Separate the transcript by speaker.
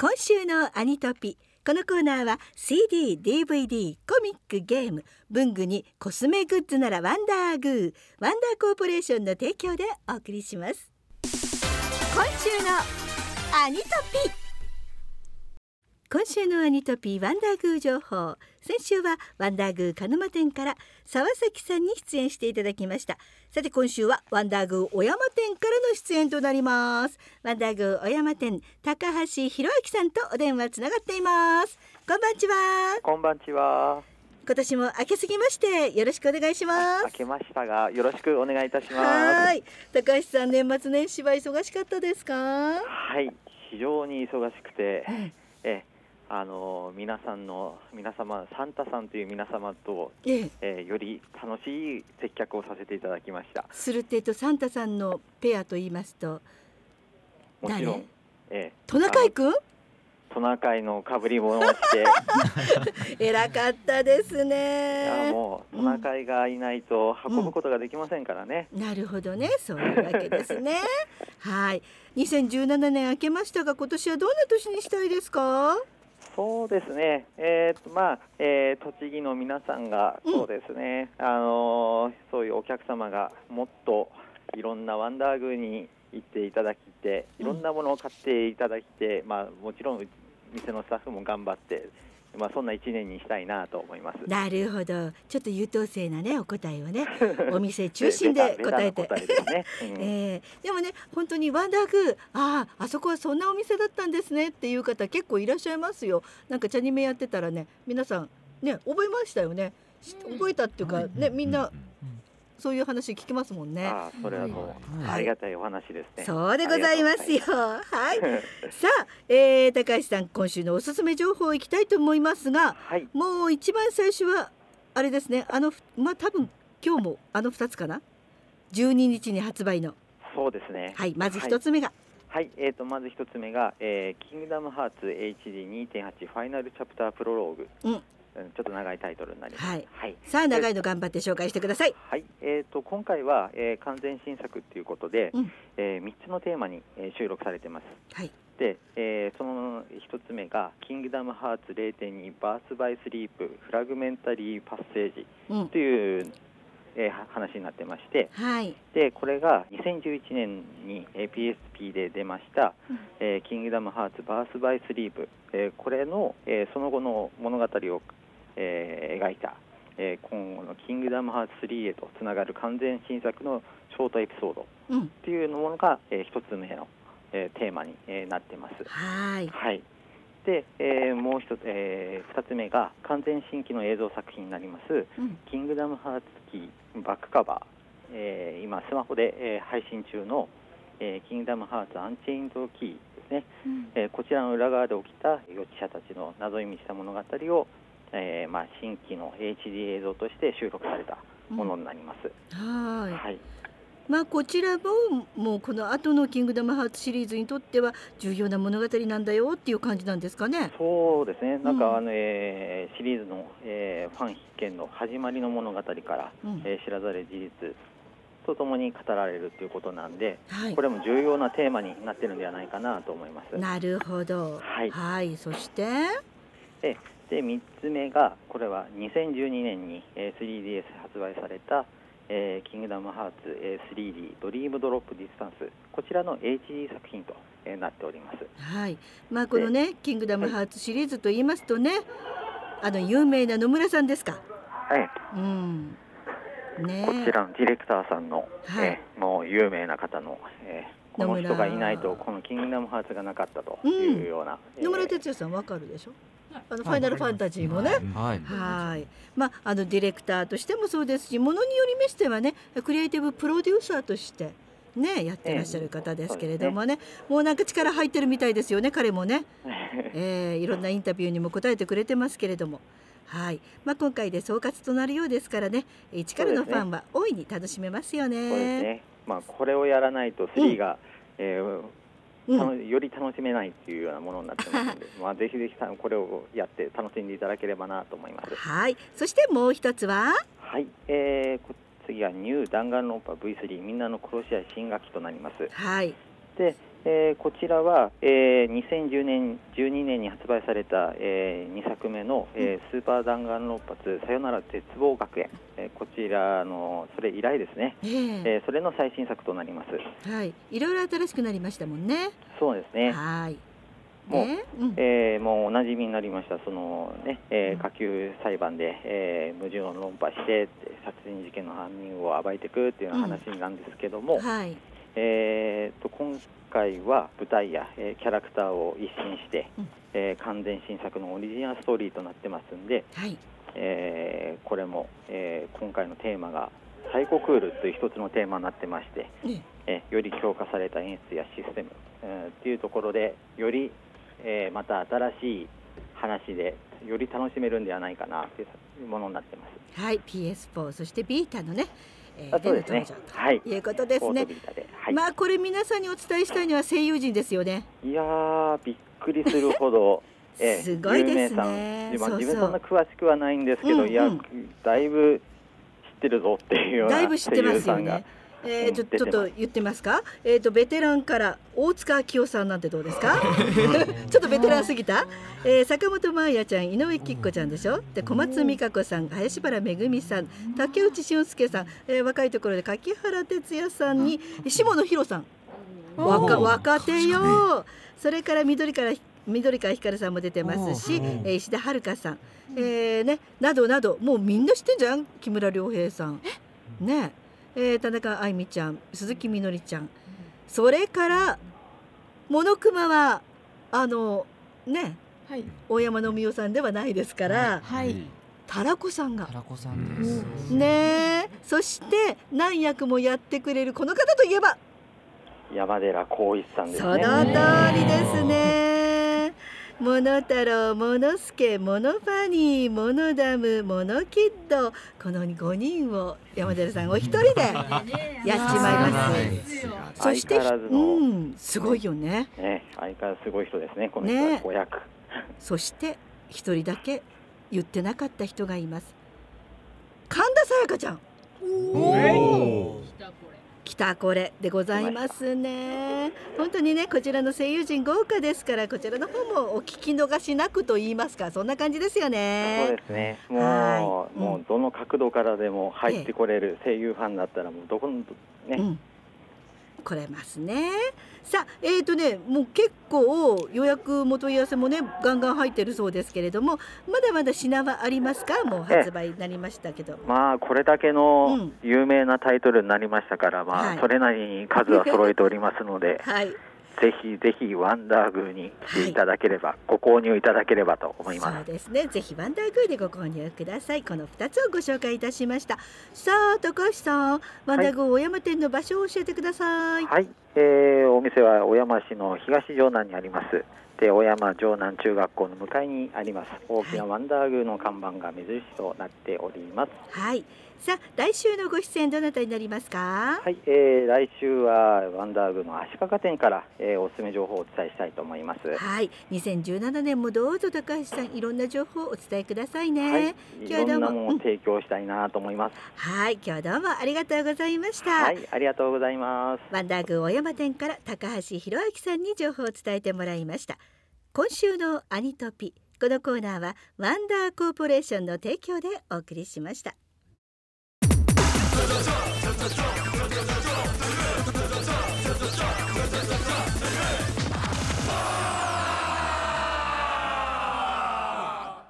Speaker 1: 今週のアニトピ。このコーナーは CD、DVD、コミック、ゲーム、文具にコスメグッズならワンダーグー、ワンダーコーポレーションの提供でお送りします。今週のアニトピ。今週のアニトピワンダーグー情報。先週はワンダーグー鹿沼店から沢崎さんに出演していただきました。さて今週はワンダーグー小山店からの出演となります。ワンダーグー小山店高橋博之さんとお電話つながっています。こんばんちは。
Speaker 2: こんばんちは。
Speaker 1: 今年も明けすぎましてよろしくお願いします。
Speaker 2: 明けましたがよろしくお願いいたします。
Speaker 1: はい、高橋さん年末年始は忙しかったですか？
Speaker 2: はい、非常に忙しくて、皆様サンタさんという皆様と、より楽しい接客をさせていただきました。
Speaker 1: するってサンタさんのペアと言いますと
Speaker 2: もちろん、
Speaker 1: トナカイくん？
Speaker 2: トナカイのかぶり物をして
Speaker 1: 偉かったですね。
Speaker 2: いやもうトナカイがいないと運ぶことができませんからね。
Speaker 1: なるほどね、そういうわけですね。はい、2017年明けましたが今年はどんな年にしたいですか？
Speaker 2: そうですね、栃木の皆さんがそうですね、そういうお客様がもっといろんなワンダーグーに行っていただきて、いろんなものを買っていただきて、もちろん店のスタッフも頑張って、そんな1年にしたいなと思います。
Speaker 1: なるほど、ちょっと優等生なねお答えをねお店中心で答えてでもね本当にワンダーグーあそこはそんなお店だったんですねっていう方結構いらっしゃいますよ。なんかチャニメやってたらね皆さんね覚えましたよね。覚えたっていうかね、みんなそういう話聞きますもんね。
Speaker 2: それはもうありがたいお話ですね。
Speaker 1: そうでございますよ。はい。さあ、高橋さん今週のおすすめ情報いきたいと思いますが、もう一番最初はあれですね。多分今日も2つかな。12日に発売の。
Speaker 2: そうですね。
Speaker 1: はい。まず一つ目が。
Speaker 2: はい、まず一つ目が、キングダムハーツ HD2.8 ファイナルチャプタープロローグ。ちょっと長いタイトルになります。さあ長
Speaker 1: いの頑張って紹介してください。
Speaker 2: はい、今回は、完全新作ということで、3つのテーマに、収録されています。で、その1つ目がキングダムハーツ 0.2 バースバイスリープフラグメンタリーパッセージという、話になってまして、でこれが2011年に PSP で出ました、キングダムハーツバースバイスリープ、これの、その後の物語を描いた、今後のキングダムハーツ3へとつながる完全新作のショートエピソードっていうものが、一つ目の、テーマに、なってます。で、もう一つ、2つ目が完全新規の映像作品になります、キングダムハーツキーバックカバー、今スマホで、配信中の、キングダムハーツアンチェインドキーですね、こちらの裏側で起きた予知者たちの謎に満ちた物語を新規の HD 映像として収録されたものになります。
Speaker 1: こちらもうこの後のキングダムハーツシリーズにとっては重要な物語なんだよっていう感じなんですかね。
Speaker 2: そうですね。なんか、シリーズの、ファン必見の始まりの物語から、知らざる事実とともに語られるということなんで、これも重要なテーマになっているんではないかなと思います。
Speaker 1: なるほど。そして
Speaker 2: で3つ目がこれは2012年に 3DS 発売されたキングダムハーツ 3D ドリームドロップディスタンス、こちらの HD 作品となっております。
Speaker 1: このねキングダムハーツシリーズと言いますとね、有名な野村さんですか。
Speaker 2: こちらのディレクターさんの、もう有名な方の、この人がいないとこのキングダムハーツがなかったというような、
Speaker 1: 野村哲也さんわかるでしょ。ファイナルファンタジーもね、ディレクターとしてもそうですし、ものによりましてはねクリエイティブプロデューサーとしてねやってらっしゃる方ですけれどもね、もうなんか力入ってるみたいですよね彼もね、いろんなインタビューにも答えてくれてますけれども、今回で総括となるようですからね、一からのファンは大いに楽しめますよね。
Speaker 2: そうですね。これをやらないと3が、より楽しめないというようなものになってますので、ぜひぜひこれをやって楽しんでいただければなと思います。
Speaker 1: そしてもう一つは
Speaker 2: 次はニュー弾丸論破 V3 みんなの殺し合い新学期となります。
Speaker 1: で、
Speaker 2: こちらは、2012年に発売された、2作目の、スーパー弾丸論発さよなら絶望学園、こちらのそれ以来ですね、それの最新作となります。
Speaker 1: はい、いろいろ新しくなりましたもんね。
Speaker 2: そうですね。
Speaker 1: はい。
Speaker 2: もう、もうおなじみになりましたその、ね下級裁判で、矛盾を論破して殺人事件の犯人を暴いていくっていうような話なんですけども、
Speaker 1: はい、
Speaker 2: 今回は舞台や、キャラクターを一新して、完全新作のオリジナルストーリーとなってますんで、はい、これも、今回のテーマがサイコクールという一つのテーマになってまして、より強化された演出やシステム、っていうところでより、また新しい話でより楽しめるんではないかなというものになってます。
Speaker 1: はい、PS4 そしてビータのね、
Speaker 2: そうですね、
Speaker 1: はい、いうことですね。はい、まあこれ皆さんにお伝えしたいのは声優陣ですよね。
Speaker 2: いやーびっくりするほど
Speaker 1: すごいですね。
Speaker 2: 自分そんな詳しくはないんですけど、いやだいぶ知ってるぞっていうような声優さんが。だいぶ知ってますよね。ちょっと言ってますか。ベテランから大塚明夫さんなんてどうですか。ちょっとベテランすぎた。坂本真綾ちゃん、井上貴子ちゃんでしょ。で小松美香子さん、林原めぐみさん、竹内俊介さん、若いところで柿原哲也さんに下野紘さん、若手よ。それから緑川光さんも出てますし、石田遥さん、などなど、もうみんな知ってんじゃん。木村良平さんね、田中あいみちゃん、鈴木みのりちゃん、それからモノクマははい、大山のみおさんではないですから、はい、タラコさんがね、そして何役もやってくれるこの方といえば山寺宏一さんですね。
Speaker 1: その通りですね。モノタロウ、モノスケ、モノファニー、モノダム、モノキッド、この5人を山寺さんお一人でやっちまいます。そしてすごいよね。
Speaker 2: 相変わらずすごい人ですね、この人は5役。
Speaker 1: そして一人だけ言ってなかった人がいます。神田沙也加ちゃん。来たこれでございますね。本当にね、こちらの声優陣豪華ですから、こちらの方もお聞き逃しなくと言いますか、そんな感じですよね。
Speaker 2: そうですね。もうどの角度からでも入ってこれる声優ファンだったらもうどこのね、
Speaker 1: 来れますね。さあ、もう結構予約も問い合わせもねガンガン入ってるそうですけれども、まだまだ品はありますか。もう発売になりましたけど、
Speaker 2: まあこれだけの有名なタイトルになりましたから、まあそれなりに数は揃えておりますので、はい、ぜひぜひワンダーグーにしていただければ、ご購入いただければと思います。
Speaker 1: そうですね、ぜひワンダーグーでご購入ください。この2つをご紹介いたしました。さあ高橋さん、ワンダーグー小山店の場所を教えてください。
Speaker 2: はい、お店は小山市の東城南にあります。で小山城南中学校の向かいにあります。大きなワンダーグーの看板が目印となっております。
Speaker 1: はい、さあ来週のご出演どなたになりますか。
Speaker 2: はい、来週はワンダーグーの足利店から、おすすめ情報をお伝えしたいと思います。
Speaker 1: はい、2017年もどうぞ高橋さんいろんな情報をお伝えくださいね。はい、
Speaker 2: いろんなものを提供したいなと思います。
Speaker 1: はい、今日どうもありがとうございました。
Speaker 2: はい、ありがとうございます。
Speaker 1: ワンダーグー小山店から高橋博明さんに情報を伝えてもらいました。今週のアニトピ、このコーナーはワンダーコーポレーションの提供でお送りしました。